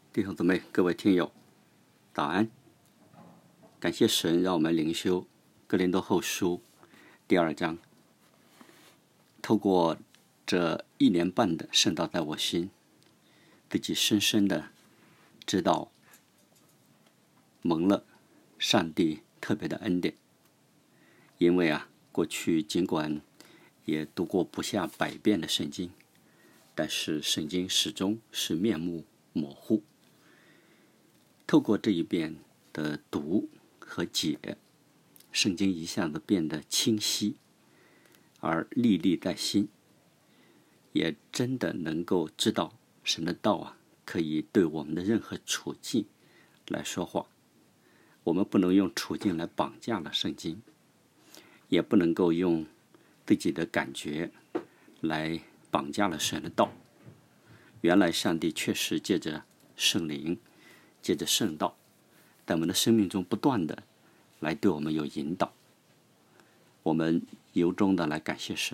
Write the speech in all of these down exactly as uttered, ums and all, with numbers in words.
弟兄姊妹，各位听友，早安！感谢神让我们灵修哥林多后书第二章。透过这一年半的圣道在我心，自己深深的知道蒙了上帝特别的恩典。因为啊，过去尽管也读过不下百遍的圣经，但是圣经始终是面目模糊。透过这一遍的读和解，圣经一下子变得清晰，而历历在心，也真的能够知道神的道啊，可以对我们的任何处境来说话。我们不能用处境来绑架了圣经，也不能够用自己的感觉来绑架了神的道。原来上帝确实借着圣灵，借着圣道，在我们的生命中不断的来对我们有引导。我们由衷的来感谢神。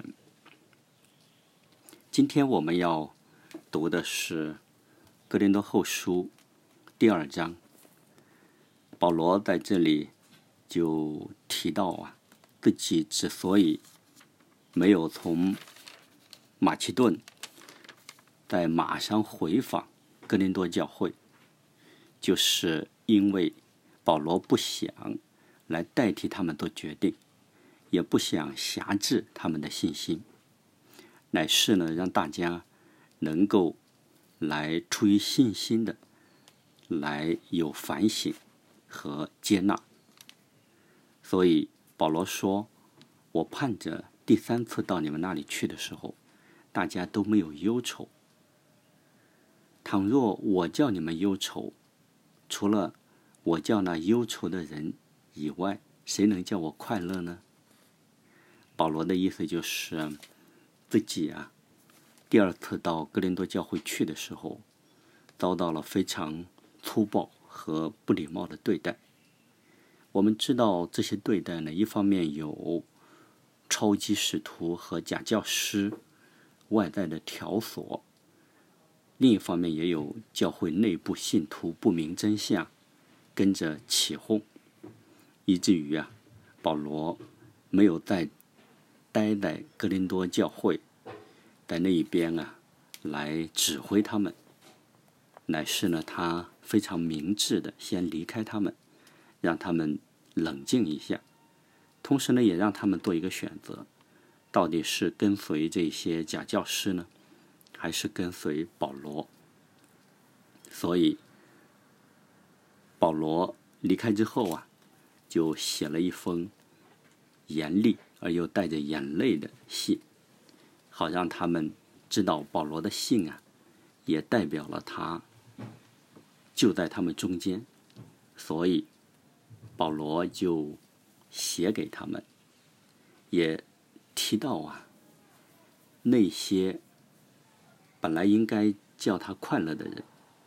今天我们要读的是哥林多后书第二章。保罗在这里就提到啊，自己之所以没有从马其顿在马上回访哥林多教会，就是因为保罗不想来代替他们做决定，也不想辖制他们的信心，乃是呢让大家能够来出于信心的来有反省和接纳。所以保罗说，我盼着第三次到你们那里去的时候，大家都没有忧愁。倘若我叫你们忧愁，除了我叫那忧愁的人以外，谁能叫我快乐呢？保罗的意思就是自己啊，第二次到哥林多教会去的时候，遭到了非常粗暴和不礼貌的对待。我们知道这些对待呢，一方面有超级使徒和假教师外在的挑唆，另一方面也有教会内部信徒不明真相，跟着起哄，以至于啊，保罗没有再待在哥林多教会，在那一边啊来指挥他们，乃是呢他非常明智的先离开他们，让他们冷静一下，同时呢也让他们做一个选择，到底是跟随这些假教师呢，还是跟随保罗。所以保罗离开之后啊，就写了一封严厉而又带着眼泪的信，好让他们知道保罗的信啊，也代表了他就在他们中间。所以保罗就写给他们，也提到啊，那些本来应该叫他快乐的人，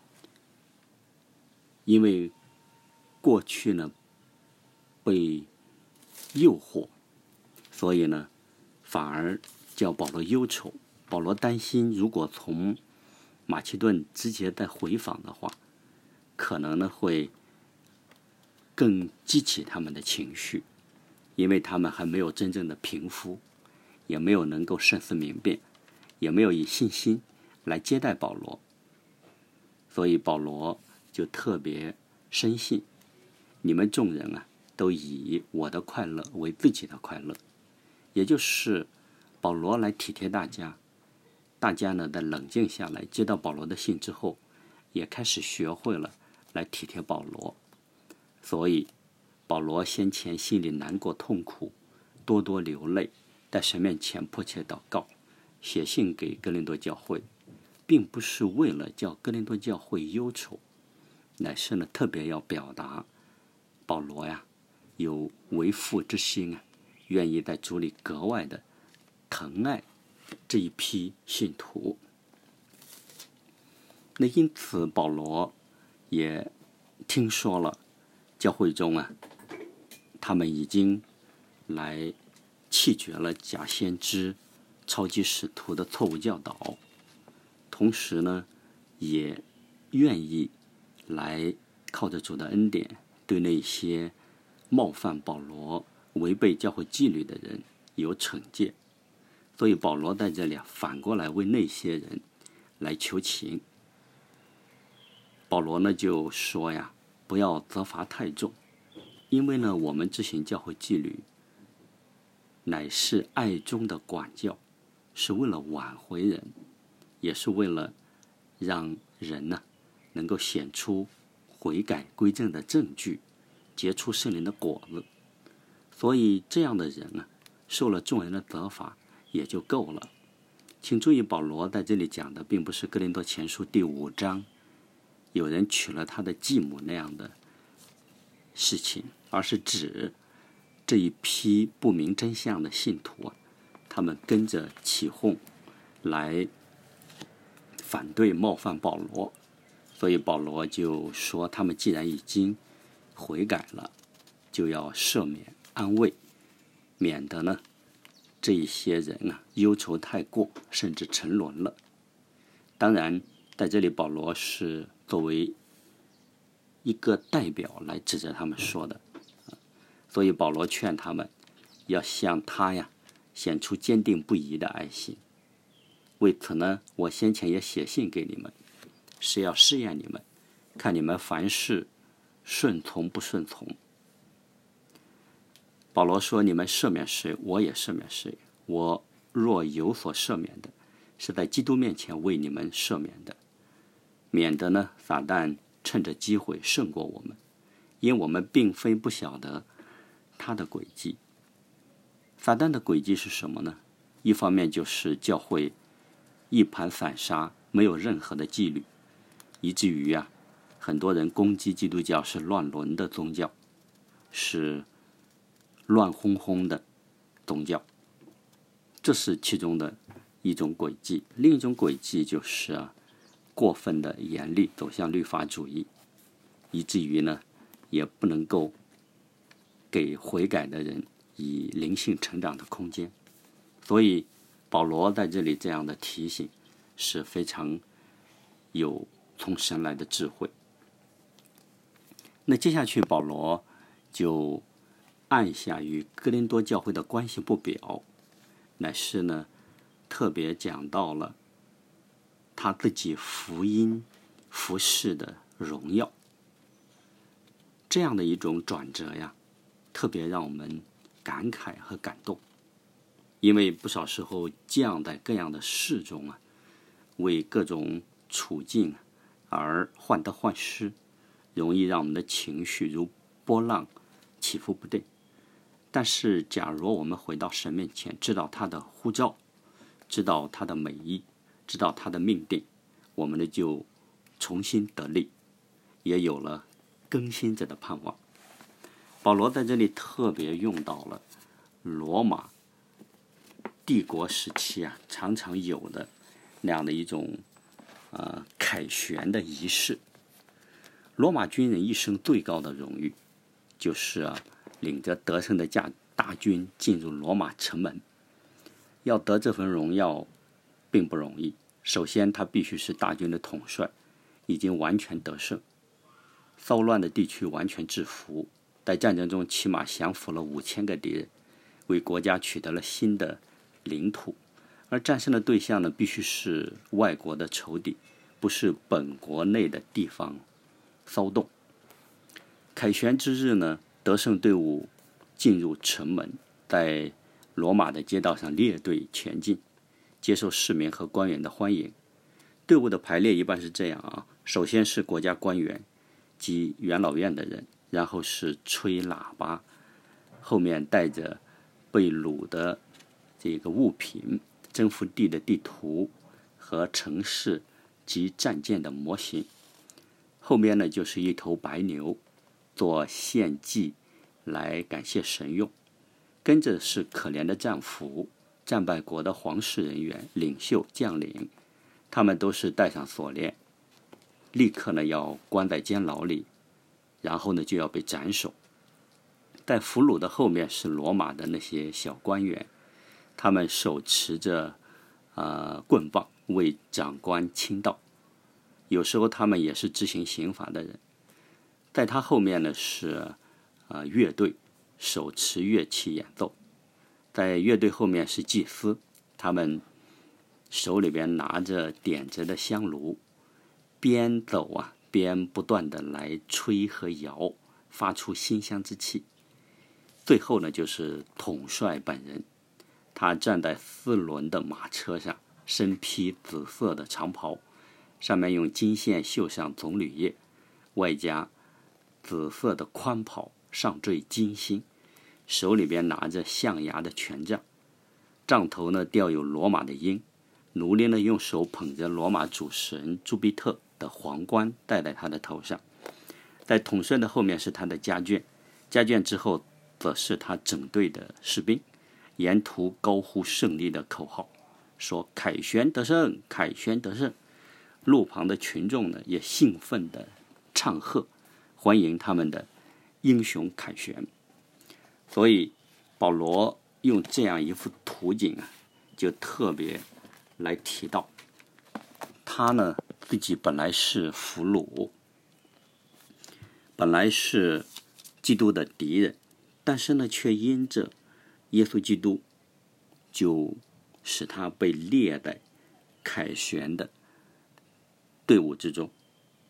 因为过去呢被诱惑，所以呢反而叫保罗忧愁。保罗担心，如果从马其顿直接再回访的话，可能呢会更激起他们的情绪，因为他们还没有真正的平复，也没有能够慎思明辨，也没有以信心来接待保罗。所以保罗就特别深信，你们众人啊，都以我的快乐为自己的快乐。也就是保罗来体贴大家，大家呢在冷静下来，接到保罗的信之后，也开始学会了来体贴保罗。所以保罗先前心里难过痛苦，多多流泪，在神面前迫切祷告，写信给哥林多教会，并不是为了叫哥林多教会忧愁，乃是呢特别要表达保罗呀有为父之心啊，愿意在主里格外的疼爱这一批信徒。那因此保罗也听说了教会中啊，他们已经来弃绝了假先知、超级使徒的错误教导，同时呢也愿意来靠着主的恩典，对那些冒犯保罗、违背教会纪律的人有惩戒。所以保罗在这里啊，反过来为那些人来求情。保罗呢就说呀，不要责罚太重，因为呢，我们执行教会纪律，乃是爱中的管教，是为了挽回人，也是为了让人呢能够显出悔改归正的证据，结出圣灵的果子。所以这样的人啊，受了众人的责罚也就够了。请注意，保罗在这里讲的并不是哥林多前书第五章有人娶了他的继母那样的事情，而是指这一批不明真相的信徒啊，他们跟着起哄来反对冒犯保罗。所以保罗就说，他们既然已经悔改了，就要赦免安慰，免得呢这一些人啊忧愁太过，甚至沉沦了。当然在这里保罗是作为一个代表来指着他们说的，所以保罗劝他们要向他呀显出坚定不移的爱心。为此呢，我先前也写信给你们，是要试验你们，看你们凡事顺从不顺从。保罗说，你们赦免谁，我也赦免谁。我若有所赦免的，是在基督面前为你们赦免的，免得呢撒旦趁着机会胜过我们，因我们并非不晓得他的诡计。撒旦的诡计是什么呢？一方面就是教会一盘散沙，没有任何的纪律，以至于啊很多人攻击基督教是乱伦的宗教，是乱哄哄的宗教，这是其中的一种诡计。另一种诡计就是啊过分的严厉，走向律法主义，以至于呢也不能够给悔改的人以灵性成长的空间。所以保罗在这里这样的提醒是非常有从神来的智慧。那接下去保罗就按下与哥林多教会的关系不表，乃是呢特别讲到了他自己福音服事的荣耀。这样的一种转折呀，特别让我们感慨和感动。因为不少时候降在各样的事中啊，为各种处境而患得患失，容易让我们的情绪如波浪起伏不定。但是假如我们回到神面前，知道他的呼召，知道他的美意，知道他的命定，我们呢就重新得力，也有了更新者的盼望。保罗在这里特别用到了罗马帝国时期啊常常有的那样的一种呃凯旋的仪式。罗马军人一生最高的荣誉就是啊领着得胜的驾大军进入罗马城门。要得这份荣耀并不容易，首先他必须是大军的统帅，已经完全得胜，骚乱的地区完全制服，在战争中起码降服了五千个敌人，为国家取得了新的领土。而战胜的对象呢，必须是外国的仇敌，不是本国内的地方骚动。凯旋之日呢，得胜队伍进入城门，在罗马的街道上列队前进，接受市民和官员的欢迎。队伍的排列一般是这样啊，首先是国家官员及元老院的人，然后是吹喇叭，后面带着被掳的这个物品、征服地的地图和城市及战舰的模型。后面呢就是一头白牛做献祭来感谢神用，跟着是可怜的战俘、战败国的皇室人员、领袖、将领，他们都是戴上锁链，立刻呢要关在监牢里，然后呢就要被斩首。在俘虏的后面是罗马的那些小官员，他们手持着呃棍棒为长官倾倒。 有时候他们也是执行刑罚的人。在他后面呢是呃乐队，手持乐器演奏。在乐队后面是祭司，他们手里边拿着点着的香炉，边走啊边不断的来吹和摇，发出馨香之气。最后呢就是统帅本人，他站在四轮的马车上，身披紫色的长袍，上面用金线绣上棕榈叶，外加紫色的宽袍，上缀金星，手里边拿着象牙的权杖，杖头呢吊有罗马的鹰，奴隶呢用手捧着罗马主神朱庇特的皇冠戴在他的头上。在统帅的后面是他的家眷，家眷之后则是他整队的士兵，沿途高呼胜利的口号，说凯旋得胜，凯旋得胜。路旁的群众呢也兴奋地唱和，欢迎他们的英雄凯旋。所以保罗用这样一幅图景啊，就特别来提到他呢自己本来是俘虏，本来是基督的敌人，但是呢却因着耶稣基督，就使他被列在凯旋的队伍之中，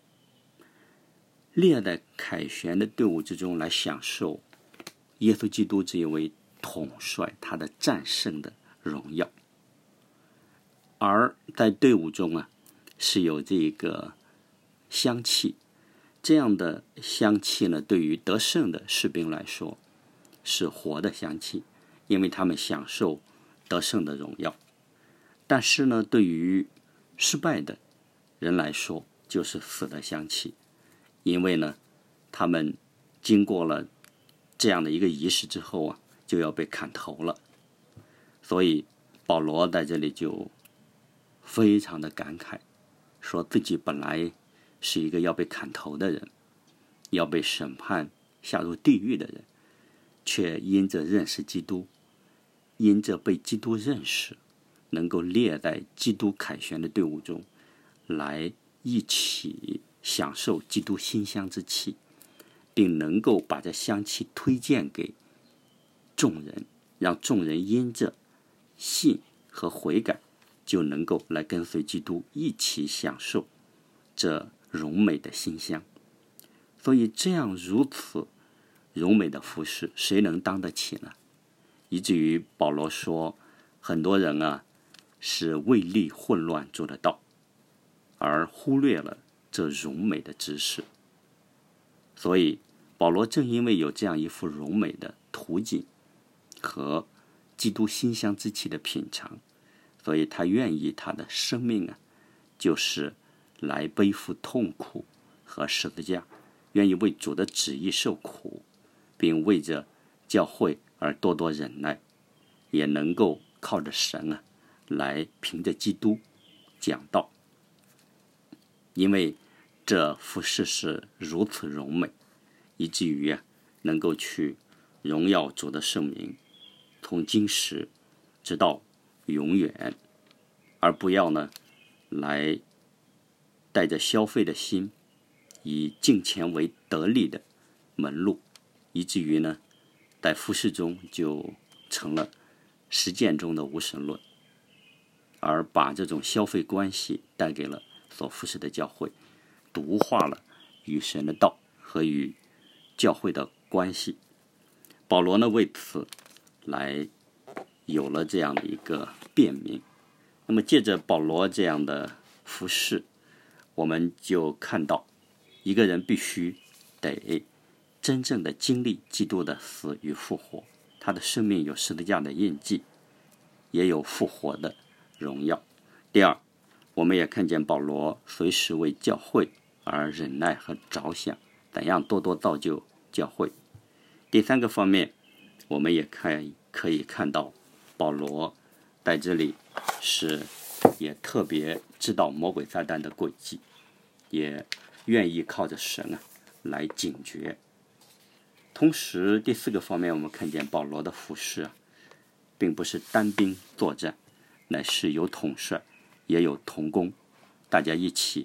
列在凯旋的队伍之中，来享受耶稣基督这一位统帅他的战胜的荣耀。而在队伍中啊，是有这个香气，这样的香气呢，对于得胜的士兵来说是活的香气，因为他们享受得胜的荣耀。但是呢，对于失败的人来说就是死的香气，因为呢他们经过了这样的一个仪式之后啊，就要被砍头了。所以保罗在这里就非常的感慨，说自己本来是一个要被砍头的人，要被审判下入地狱的人，却因着认识基督，因着被基督认识，能够列在基督凯旋的队伍中，来一起享受基督馨香之气，并能够把这香气推荐给众人，让众人因着信和悔改，就能够来跟随基督一起享受这荣美的馨香。所以这样如此荣美的服事，谁能当得起呢？以至于保罗说，很多人啊是为利混乱主的道，而忽略了这荣美的知识。所以保罗正因为有这样一幅荣美的图景和基督馨香之气的品尝，所以他愿意他的生命啊，就是来背负痛苦和十字架，愿意为主的旨意受苦，并为着教会而多多忍耐，也能够靠着神啊来凭着基督讲道。因为这服事是如此荣美，以至于啊能够去荣耀主的圣名，从今时直到永远，而不要呢来带着消费的心，以敬钱为得利的门路，以至于呢在服事中就成了实践中的无神论，而把这种消费关系带给了所服事的教会，毒化了与神的道和与教会的关系。保罗呢为此来有了这样的一个辩明。那么借着保罗这样的服事，我们就看到一个人必须得真正的经历基督的死与复活，他的生命有十字架的印记，也有复活的荣耀。第二，我们也看见保罗随时为教会而忍耐和着想，怎样多多造就教会。第三个方面，我们也看可以看到保罗在这里是也特别知道魔鬼撒旦的诡计，也愿意靠着神啊来警觉。同时第四个方面，我们看见保罗的服事啊，并不是单兵作战，乃是有统帅也有同工，大家一起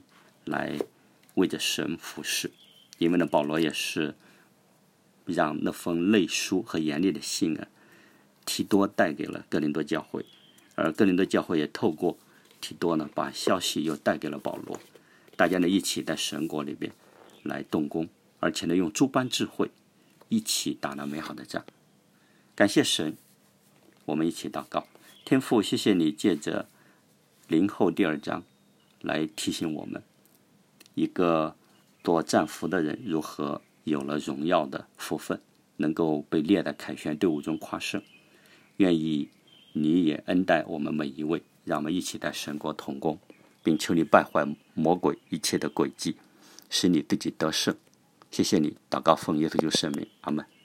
来为着神服侍。因为呢，保罗也是让那封类书和严厉的信啊，提多带给了哥林多教会，而哥林多教会也透过提多呢，把消息又带给了保罗。大家呢一起在神国里边来动工，而且呢用诸般智慧一起打了美好的仗。感谢神，我们一起祷告。天父，谢谢你借着林后第二章来提醒我们，一个做战俘的人如何有了荣耀的福分，能够被列在凯旋队伍中夸胜。愿意你也恩待我们每一位，让我们一起在神国同工，并求你败坏魔鬼一切的诡计，使你自己得胜。谢谢你，祷告奉耶稣基督圣名，阿们。